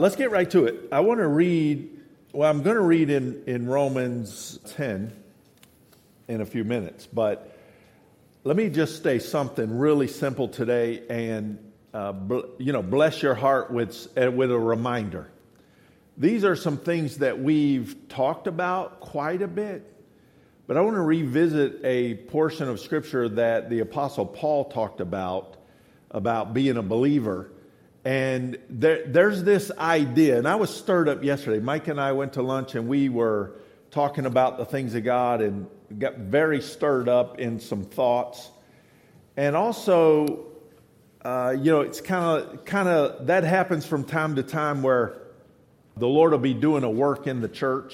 Let's get right to it. I'm going to read in Romans 10 in a few minutes, but let me just say something really simple today and, bless your heart with a reminder. These are some things that we've talked about quite a bit, but I want to revisit a portion of Scripture that the Apostle Paul talked about being a believer. And there's this idea, and I was stirred up yesterday. Mike and I went to lunch, and we were talking about the things of God and got very stirred up in some thoughts. And also, it's kind of that happens from time to time where the Lord will be doing a work in the church,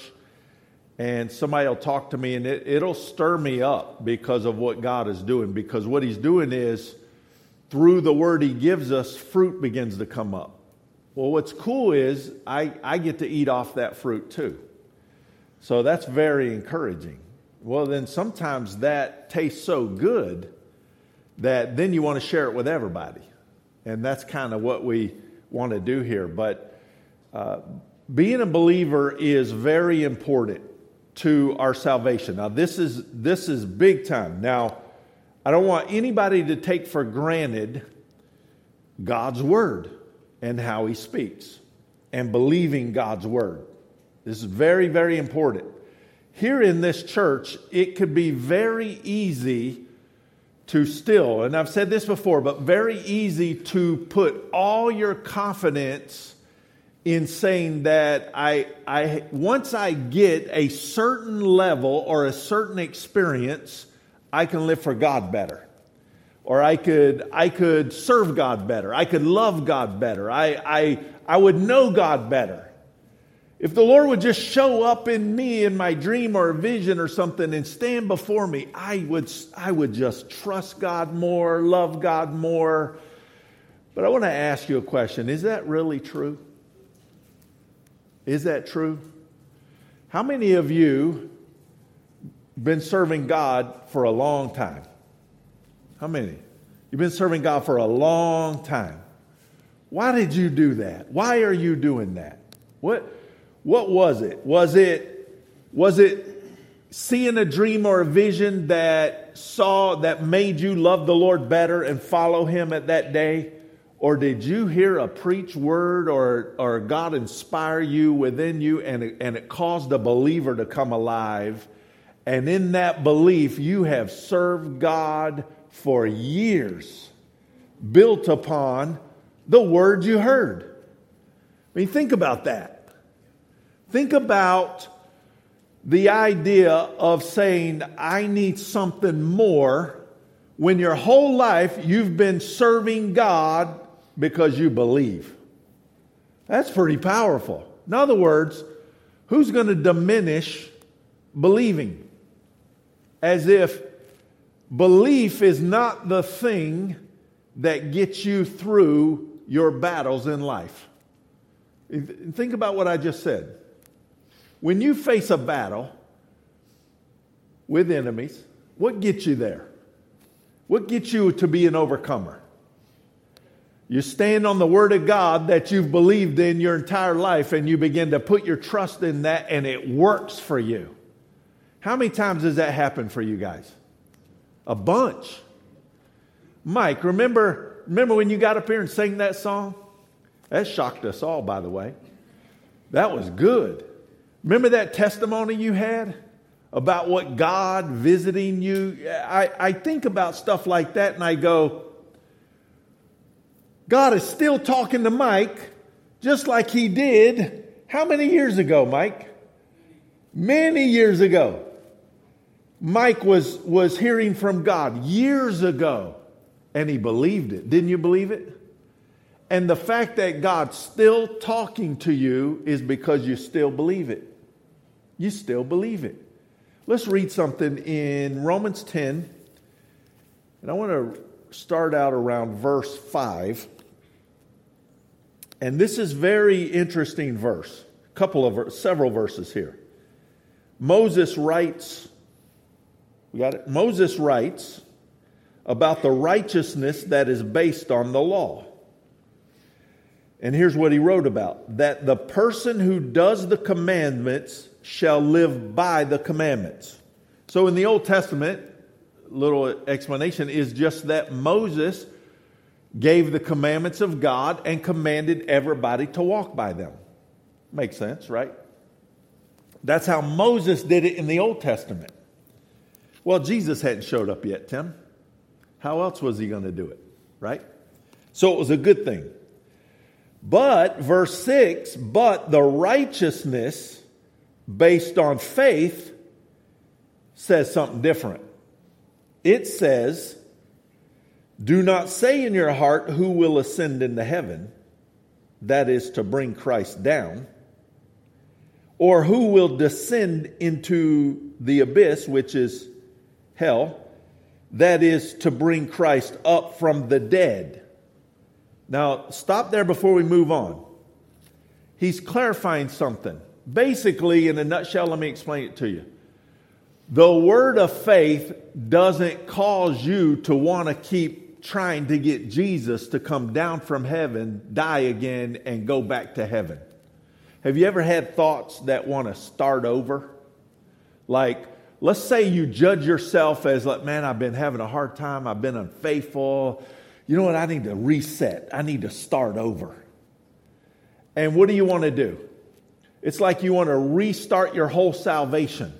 and somebody will talk to me, and it'll stir me up because of what God is doing. Because what He's doing is, through the word He gives us, fruit begins to come up. Well, what's cool is I get to eat off that fruit too. So that's very encouraging. Well, then sometimes that tastes so good that then you want to share it with everybody. And that's kind of what we want to do here. But being a believer is very important to our salvation. Now, this is big time. Now, I don't want anybody to take for granted God's Word and how He speaks and believing God's Word. This is very, very important. Here in this church, it could be very easy to still, and I've said this before, but very easy to put all your confidence in saying that once I get a certain level or a certain experience, I can live for God better. Or I could serve God better. I could love God better. I would know God better. If the Lord would just show up in me in my dream or a vision or something and stand before me, I would just trust God more, love God more. But I want to ask you a question. Is that really true? Is that true? How many of you been serving God for a long time? How many? You've been serving God for a long time. Why did you do that? Why are you doing that? What was it? Was it seeing a dream or a vision that made you love the Lord better and follow Him at that day? Or did you hear a preached word or God inspire you within you and it caused a believer to come alive? And in that belief, you have served God for years, built upon the word you heard. I mean, think about that. Think about the idea of saying, I need something more, when your whole life you've been serving God because you believe. That's pretty powerful. In other words, who's going to diminish believing? As if belief is not the thing that gets you through your battles in life. Think about what I just said. When you face a battle with enemies, what gets you there? What gets you to be an overcomer? You stand on the Word of God that you've believed in your entire life, and you begin to put your trust in that, and it works for you. How many times has that happened for you guys? A bunch. Mike, remember when you got up here and sang that song? That shocked us all, by the way. That was good. Remember that testimony you had about what God visiting you? I think about stuff like that and I go, God is still talking to Mike just like He did. How many years ago, Mike? Many years ago. Mike was hearing from God years ago, and he believed it. Didn't you believe it? And the fact that God's still talking to you is because you still believe it. You still believe it. Let's read something in Romans 10, and I want to start out around verse 5. And this is very interesting verse. Several verses here. Moses writes, we got it? Moses writes about the righteousness that is based on the law. And here's what he wrote about. That the person who does the commandments shall live by the commandments. So in the Old Testament, little explanation is just that Moses gave the commandments of God and commanded everybody to walk by them. Makes sense, right? That's how Moses did it in the Old Testament. Well, Jesus hadn't showed up yet, Tim. How else was he going to do it, right? So it was a good thing. But, verse 6, but the righteousness based on faith says something different. It says, do not say in your heart who will ascend into heaven, that is to bring Christ down, or who will descend into the abyss, which is hell, that is to bring Christ up from the dead. Now, stop there before we move on. He's clarifying something. Basically, in a nutshell, let me explain it to you. The word of faith doesn't cause you to want to keep trying to get Jesus to come down from heaven, die again, and go back to heaven. Have you ever had thoughts that want to start over? Like, let's say you judge yourself as like, man, I've been having a hard time. I've been unfaithful. You know what? I need to reset. I need to start over. And what do you want to do? It's like you want to restart your whole salvation.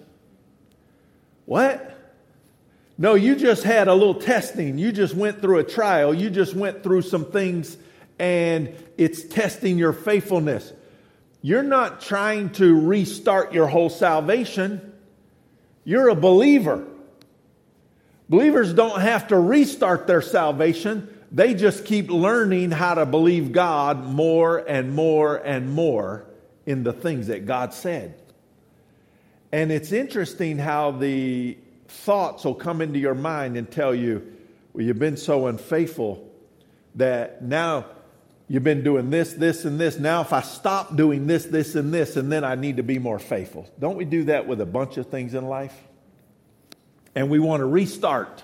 What? No, you just had a little testing. You just went through a trial. You just went through some things and it's testing your faithfulness. You're not trying to restart your whole salvation. You're a believer. Believers don't have to restart their salvation. They just keep learning how to believe God more and more and more in the things that God said. And it's interesting how the thoughts will come into your mind and tell you, well, you've been so unfaithful that now you've been doing this, this, and this. Now if I stop doing this, this, and this, and then I need to be more faithful. Don't we do that with a bunch of things in life? And we want to restart.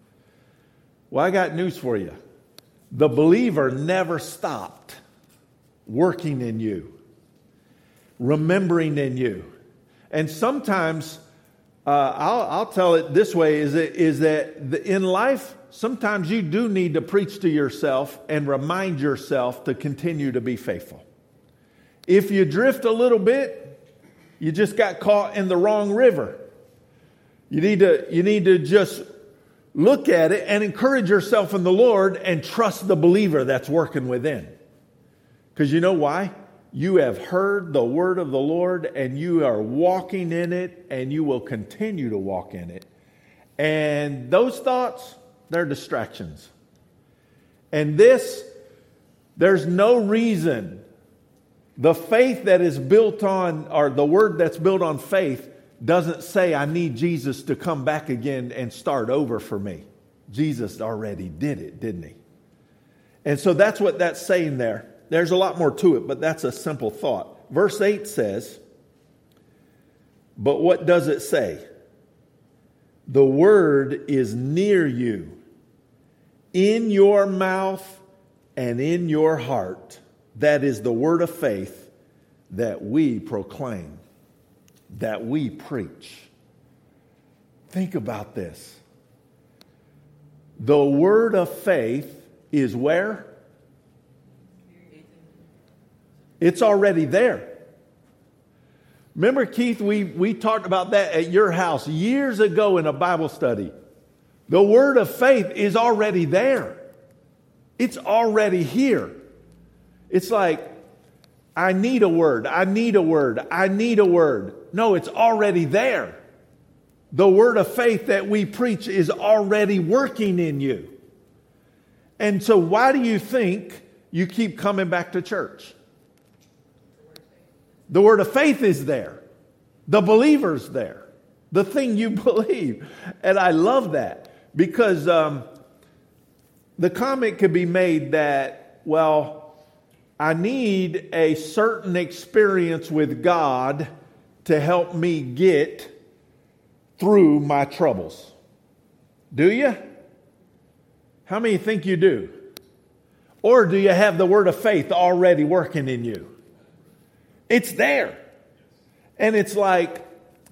Well, I got news for you. The believer never stopped working in you, remembering in you. And sometimes, I'll tell it this way, is that in life, sometimes you do need to preach to yourself and remind yourself to continue to be faithful. If you drift a little bit, you just got caught in the wrong river. You need to just look at it and encourage yourself in the Lord and trust the believer that's working within. Because you know why? You have heard the word of the Lord and you are walking in it and you will continue to walk in it. And those thoughts, they're distractions. And there's no reason. The faith that is built on, or the word that's built on faith, doesn't say I need Jesus to come back again and start over for me. Jesus already did it, didn't he? And so that's what that's saying there. There's a lot more to it, but that's a simple thought. Verse 8 says, but what does it say? The word is near you, in your mouth and in your heart. That is the word of faith that we proclaim, that we preach. Think about this. The word of faith is where? It's already there. Remember, Keith, we talked about that at your house years ago in a Bible study. The word of faith is already there. It's already here. It's like, I need a word, I need a word, I need a word. No, it's already there. The word of faith that we preach is already working in you. And so why do you think you keep coming back to church? The word of faith is there. The believer's there. The thing you believe. And I love that because the comment could be made that, well, I need a certain experience with God to help me get through my troubles. Do you? How many think you do? Or do you have the word of faith already working in you? It's there. And it's like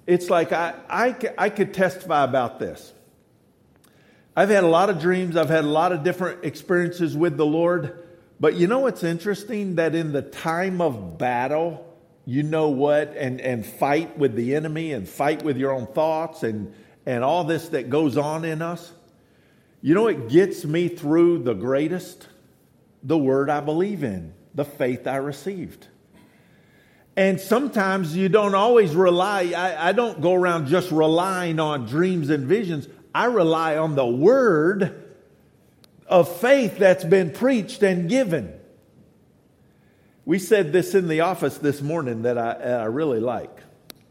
I could testify about this. I've had a lot of dreams. I've had a lot of different experiences with the Lord. But you know what's interesting? That in the time of battle, you know what? And fight with the enemy and fight with your own thoughts and all this that goes on in us. You know what gets me through the greatest? The word I believe in, the faith I received. And sometimes you don't always rely. I don't go around just relying on dreams and visions. I rely on the word of faith that's been preached and given. We said this in the office this morning that I really like.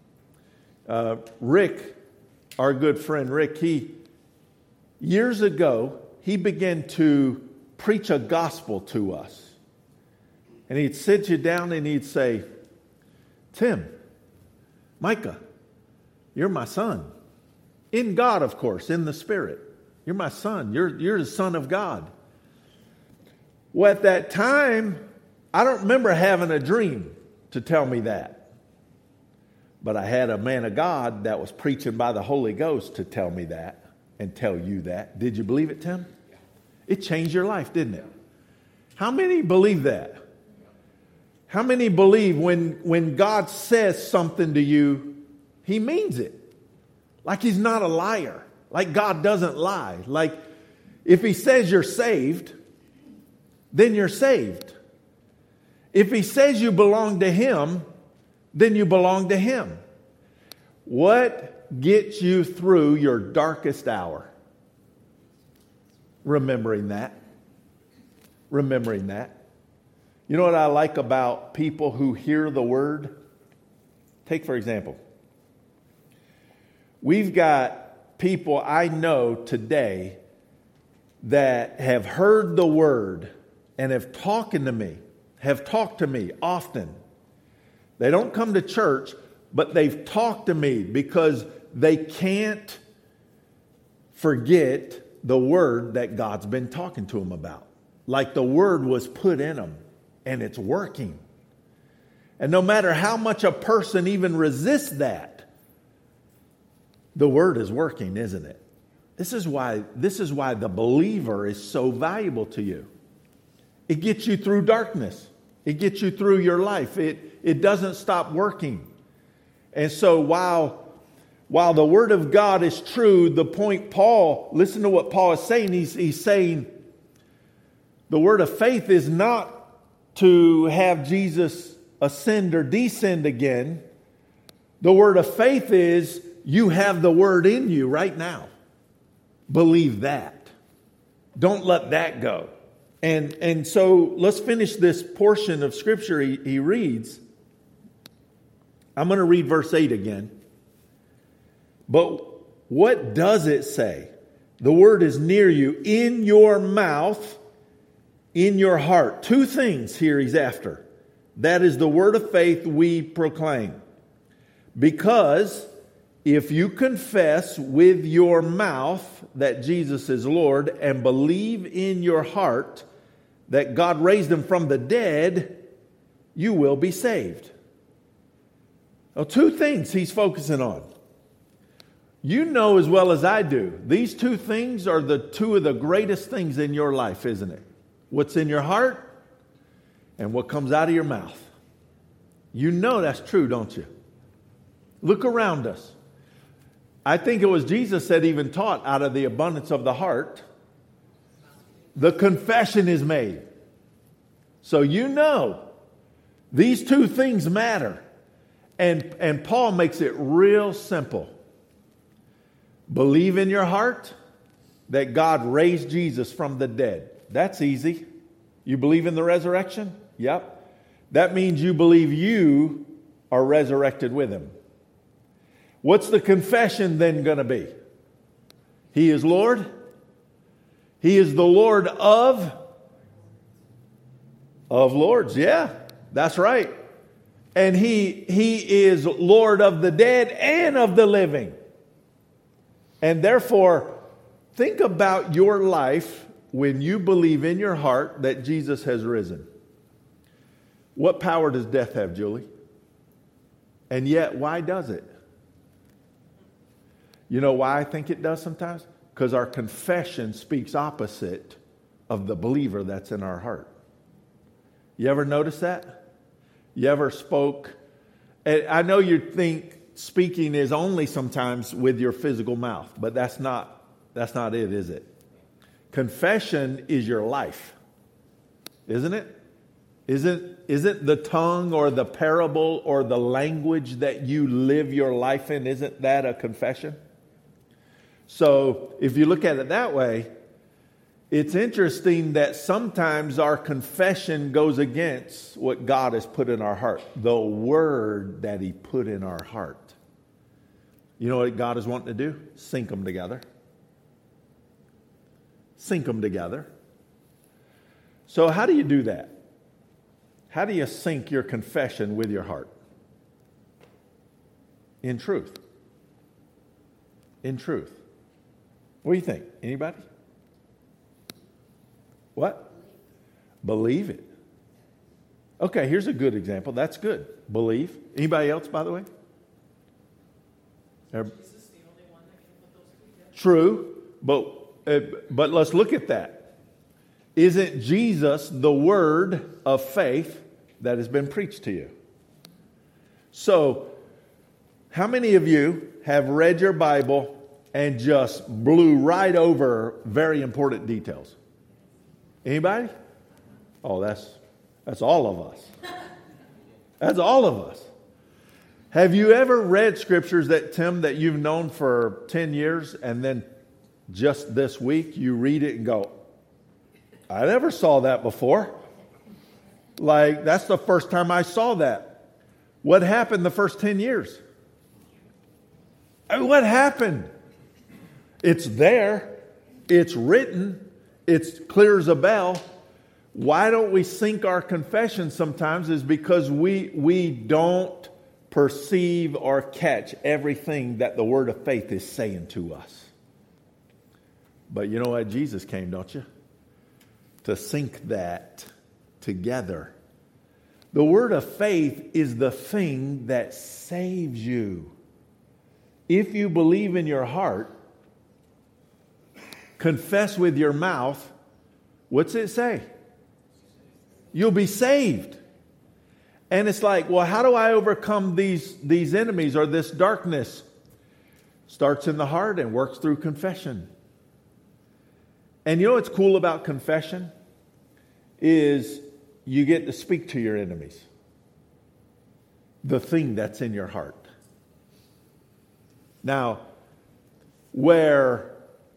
Rick, our good friend Rick, years ago, he began to preach a gospel to us. And he'd sit you down and he'd say, Tim, Micah, you're my son. In God, of course, in the Spirit. You're my son. You're the son of God. Well, at that time, I don't remember having a dream to tell me that. But I had a man of God that was preaching by the Holy Ghost to tell me that and tell you that. Did you believe it, Tim? It changed your life, didn't it? How many believe that? How many believe when God says something to you, He means it? Like He's not a liar. Like God doesn't lie. Like if He says you're saved, then you're saved. If He says you belong to Him, then you belong to Him. What gets you through your darkest hour? Remembering that. Remembering that. You know what I like about people who hear the word? Take, for example, we've got people I know today that have heard the word and have talked to me often. They don't come to church, but they've talked to me because they can't forget the word that God's been talking to them about. Like the word was put in them and it's working. And no matter how much a person even resists that, the word is working, isn't it? This is why the believer is so valuable to you. It gets you through darkness. It gets you through your life. It doesn't stop working. And so while the word of God is true, the point listen to what Paul is saying. He's saying the word of faith is not to have Jesus ascend or descend again. The word of faith is you have the word in you right now. Believe that. Don't let that go. And so let's finish this portion of Scripture he reads. I'm going to read verse 8 again. But what does it say? The word is near you, in your mouth, in your heart. Two things here he's after. That is the word of faith we proclaim. Because if you confess with your mouth that Jesus is Lord and believe in your heart that God raised him from the dead, you will be saved. Now, two things he's focusing on. You know as well as I do, these two things are two of the greatest things in your life, isn't it? What's in your heart and what comes out of your mouth. You know that's true, don't you? Look around us. I think it was Jesus that even taught, out of the abundance of the heart, the confession is made. So you know these two things matter. And Paul makes it real simple. Believe in your heart that God raised Jesus from the dead. That's easy. You believe in the resurrection? Yep. That means you believe you are resurrected with him. What's the confession then going to be? He is Lord. He is the Lord of lords. Yeah, that's right. And he is Lord of the dead and of the living. And therefore, think about your life when you believe in your heart that Jesus has risen, what power does death have, Julie? And yet, why does it? You know why I think it does sometimes? Because our confession speaks opposite of the believer that's in our heart. You ever notice that? You ever spoke? And I know you think speaking is only sometimes with your physical mouth, but that's not it, is it? Confession is your life, isn't it? Isn't the tongue or the parable or the language that you live your life in, isn't that a confession? So if you look at it that way, it's interesting that sometimes our confession goes against what God has put in our heart, the word that He put in our heart. You know what God is wanting to do? Sync them together. Sync them together. So how do you do that? How do you sync your confession with your heart? In truth. In truth. What do you think? Anybody? What? Believe it. Okay, here's a good example. That's good. Believe. Anybody else, by the way? True, but let's look at that. Isn't Jesus the word of faith that has been preached to you? So, how many of you have read your Bible and just blew right over very important details? Anybody? Oh, that's all of us. That's all of us. Have you ever read scriptures that you've known for 10 years and then just this week you read it and go, I never saw that before. Like, that's the first time I saw that. What happened the first 10 years? What happened? It's there. It's written. It's clear as a bell. Why don't we sync our confession sometimes is because we don't perceive or catch everything that the word of faith is saying to us. But you know what? Jesus came, don't you? To sync that together. The word of faith is the thing that saves you. If you believe in your heart, confess with your mouth, what's it say? You'll be saved. And it's like, well, how do I overcome these enemies or this darkness? Starts in the heart and works through confession. And you know what's cool about confession? Is you get to speak to your enemies. The thing that's in your heart. Now, where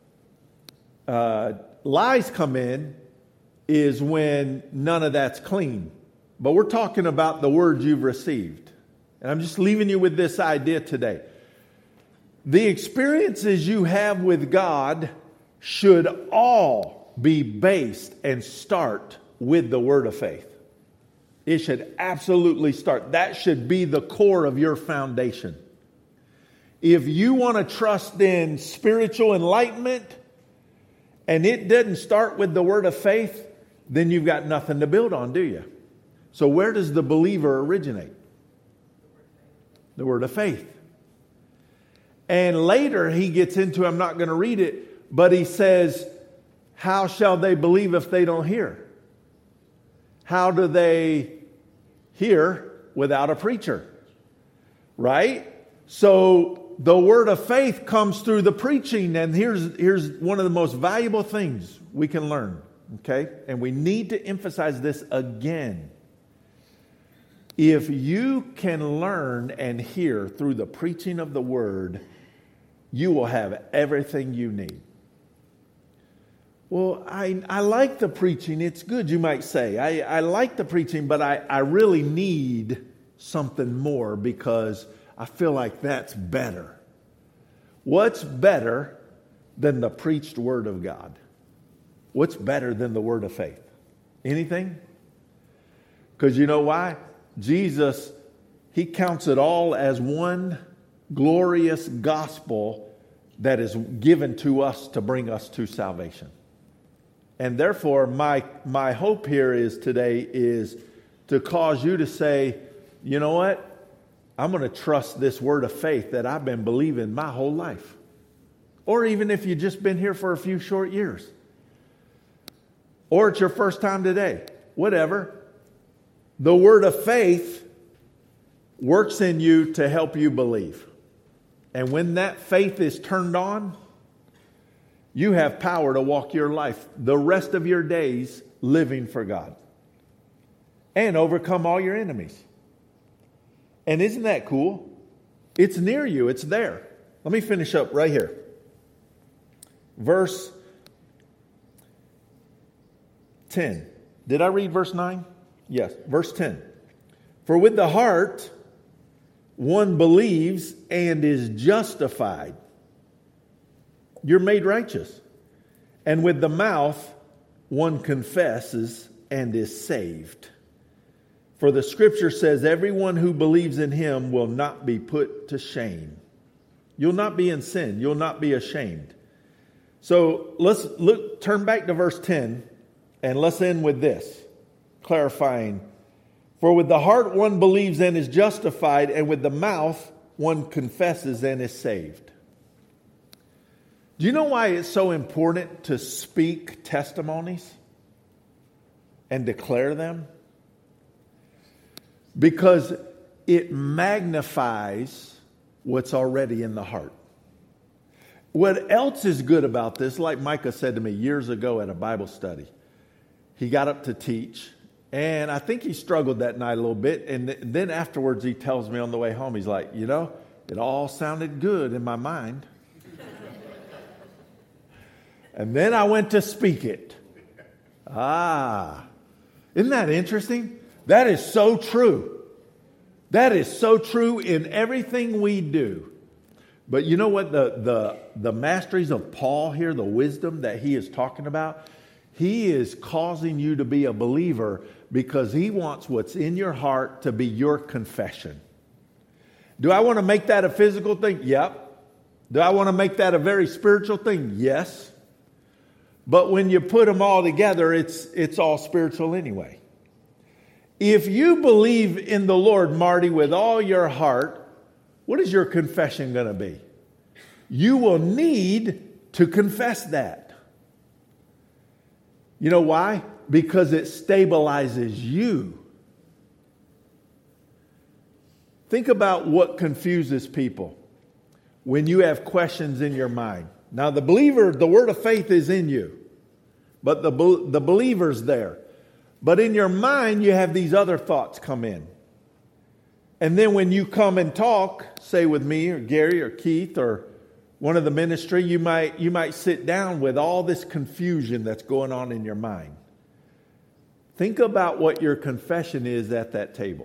lies come in is when none of that's clean. But we're talking about the word you've received. And I'm just leaving you with this idea today. The experiences you have with God should all be based and start with the word of faith. It should absolutely start. That should be the core of your foundation. If you want to trust in spiritual enlightenment and it doesn't start with the word of faith, then you've got nothing to build on, do you? So where does the believer originate? The word of faith. And later he gets into, I'm not going to read it, but he says, how shall they believe if they don't hear? How do they hear without a preacher? Right? So the word of faith comes through the preaching, and here's one of the most valuable things we can learn. Okay? And we need to emphasize this again. If you can learn and hear through the preaching of the word, you will have everything you need. Well, I like the preaching. It's good, you might say. I like the preaching, but I really need something more because I feel like that's better. What's better than the preached word of God? What's better than the word of faith? Anything? Because you know why? Jesus, he counts it all as one glorious gospel that is given to us to bring us to salvation. And therefore, my hope here is today is to cause you to say, you know what? I'm going to trust this word of faith that I've been believing my whole life. Or even if you've just been here for a few short years. Or it's your first time today. Whatever. The word of faith works in you to help you believe. And when that faith is turned on, you have power to walk your life the rest of your days living for God. And overcome all your enemies. And isn't that cool? It's near you. It's there. Let me finish up right here. Verse 10. Did I read verse 9? Yes. Verse 10. For with the heart one believes and is justified. You're made righteous. And with the mouth one confesses and is saved. For the scripture says, everyone who believes in him will not be put to shame. You'll not be in sin. You'll not be ashamed. So let's turn back to verse 10 and let's end with this, clarifying. For with the heart one believes and is justified, and with the mouth one confesses and is saved. Do you know why it's so important to speak testimonies and declare them? Because it magnifies what's already in the heart. What else is good about this, like Micah said to me years ago at a Bible study, he got up to teach, and I think he struggled that night a little bit, and then afterwards he tells me on the way home, he's like, you know, it all sounded good in my mind. And then I went to speak it. Isn't that interesting? That is so true. That is so true in everything we do. But you know what the masteries of Paul here, the wisdom that he is talking about? He is causing you to be a believer because he wants what's in your heart to be your confession. Do I want to make that a physical thing? Yep. Do I want to make that a very spiritual thing? Yes. But when you put them all together, it's all spiritual anyway. If you believe in the Lord, Marty, with all your heart, what is your confession going to be? You will need to confess that. You know why? Because it stabilizes you. Think about what confuses people when you have questions in your mind. Now, the believer, the word of faith is in you, but the believer's there. But in your mind, you have these other thoughts come in. And then when you come and talk, say with me or Gary or Keith or one of the ministry, you might sit down with all this confusion that's going on in your mind. Think about what your confession is at that table.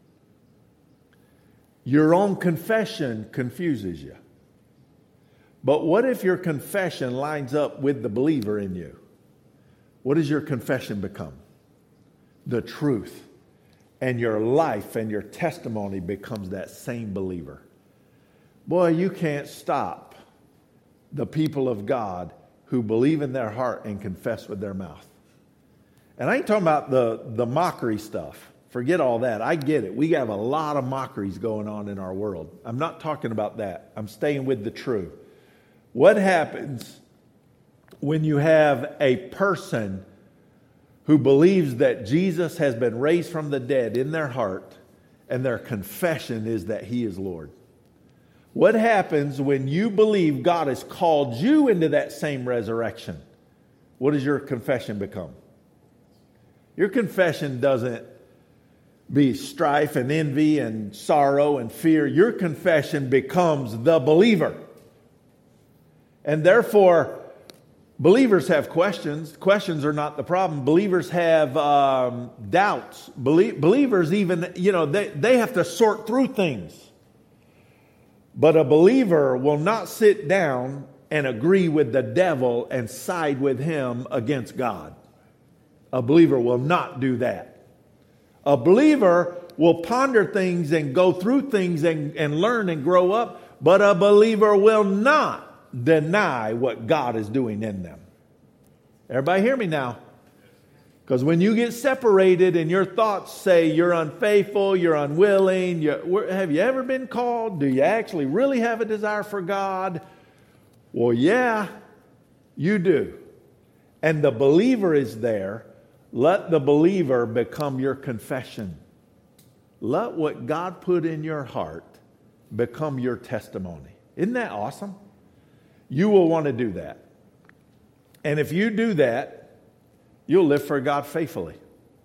Your own confession confuses you. But what if your confession lines up with the believer in you? What does your confession become? The truth. And your life and your testimony becomes that same believer. Boy, you can't stop the people of God who believe in their heart and confess with their mouth. And I ain't talking about the mockery stuff. Forget all that. I get it. We have a lot of mockeries going on in our world. I'm not talking about that. I'm staying with the true. What happens when you have a person who believes that Jesus has been raised from the dead in their heart and their confession is that He is Lord? What happens when you believe God has called you into that same resurrection? What does your confession become? Your confession doesn't be strife and envy and sorrow and fear. Your confession becomes the believer. And therefore, believers have questions. Questions are not the problem. Believers have doubts. Believers even, they have to sort through things. But a believer will not sit down and agree with the devil and side with him against God. A believer will not do that. A believer will ponder things and go through things and learn and grow up, but a believer will not deny what God is doing in them. Everybody hear me now. Because when you get separated and your thoughts say you're unfaithful, you're unwilling, have you ever been called? Do you actually really have a desire for God? Well, yeah, you do. And the believer is there. Let the believer become your confession. Let what God put in your heart become your testimony. Isn't that awesome? You will want to do that. And if you do that, you'll live for God faithfully.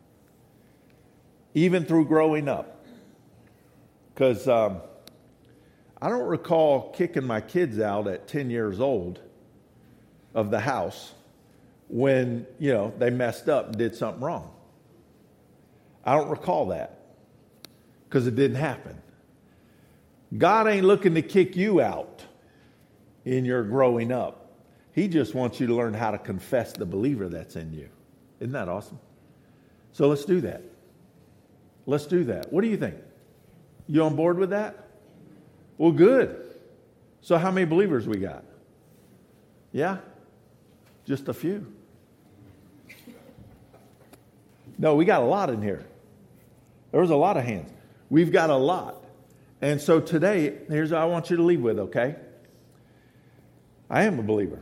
Even through growing up. Because I don't recall kicking my kids out at 10 years old of the house when, they messed up and did something wrong. I don't recall that because it didn't happen. God ain't looking to kick you out in your growing up. He just wants you to learn how to confess the believer that's in you. Isn't that awesome? So let's do that. Let's do that. What do you think? You on board with that? Well, good. So how many believers we got? Yeah? Just a few. No, we got a lot in here. There was a lot of hands. We've got a lot. And so today, here's what I want you to leave with, okay? I am a believer.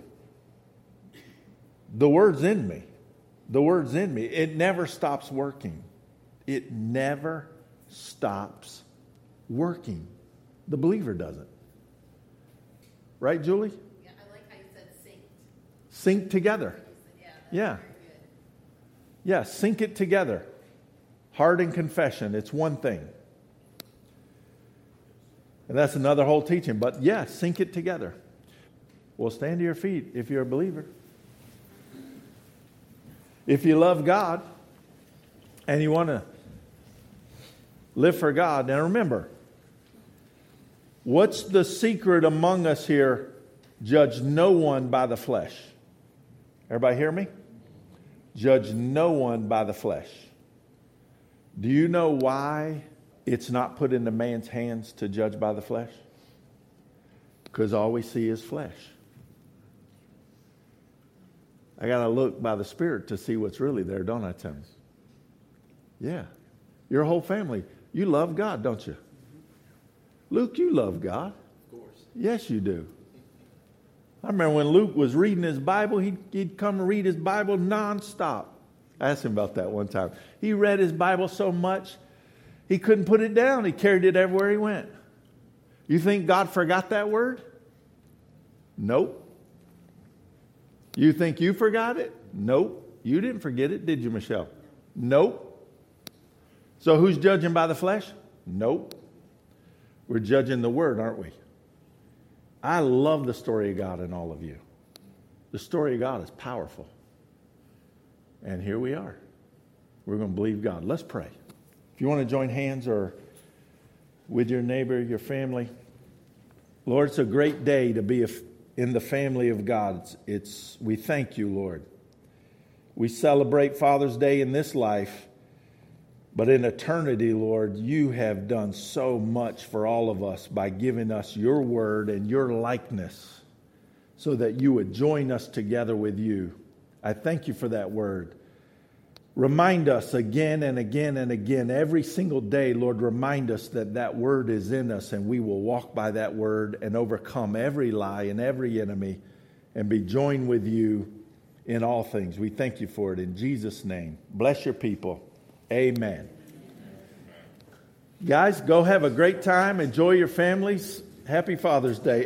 The word's in me. The word's in me. It never stops working. It never stops working. The believer doesn't. Right, Julie? Yeah, I like how you said synced. Sync together. Yeah. Yeah, sync it together. Heart and confession, it's one thing. And that's another whole teaching. But yeah, sync it together. Well, stand to your feet if you're a believer. If you love God and you want to live for God, now remember, what's the secret among us here? Judge no one by the flesh. Everybody hear me? Judge no one by the flesh. Do you know why it's not put into man's hands to judge by the flesh? Because all we see is flesh. I got to look by the Spirit to see what's really there, don't I, Tim? Yeah. Your whole family. You love God, don't you? Luke, you love God. Of course. Yes, you do. I remember when Luke was reading his Bible, he'd come and read his Bible nonstop. I asked him about that one time. He read his Bible so much, he couldn't put it down. He carried it everywhere he went. You think God forgot that word? Nope. You think you forgot it? Nope. You didn't forget it, did you, Michelle? Nope. So who's judging by the flesh? Nope. We're judging the word, aren't we? I love the story of God in all of you. The story of God is powerful. And here we are. We're going to believe God. Let's pray. If you want to join hands or with your neighbor, your family. Lord, it's a great day to be in the family of God. We thank you, Lord. We celebrate Father's Day in this life, but in eternity, Lord, you have done so much for all of us by giving us your word and your likeness so that you would join us together with you. I thank you for that word. Remind us again and again and again, every single day, Lord, remind us that that word is in us and we will walk by that word and overcome every lie and every enemy and be joined with you in all things. We thank you for it in Jesus' name. Bless your people. Amen. Guys, go have a great time. Enjoy your families. Happy Father's Day.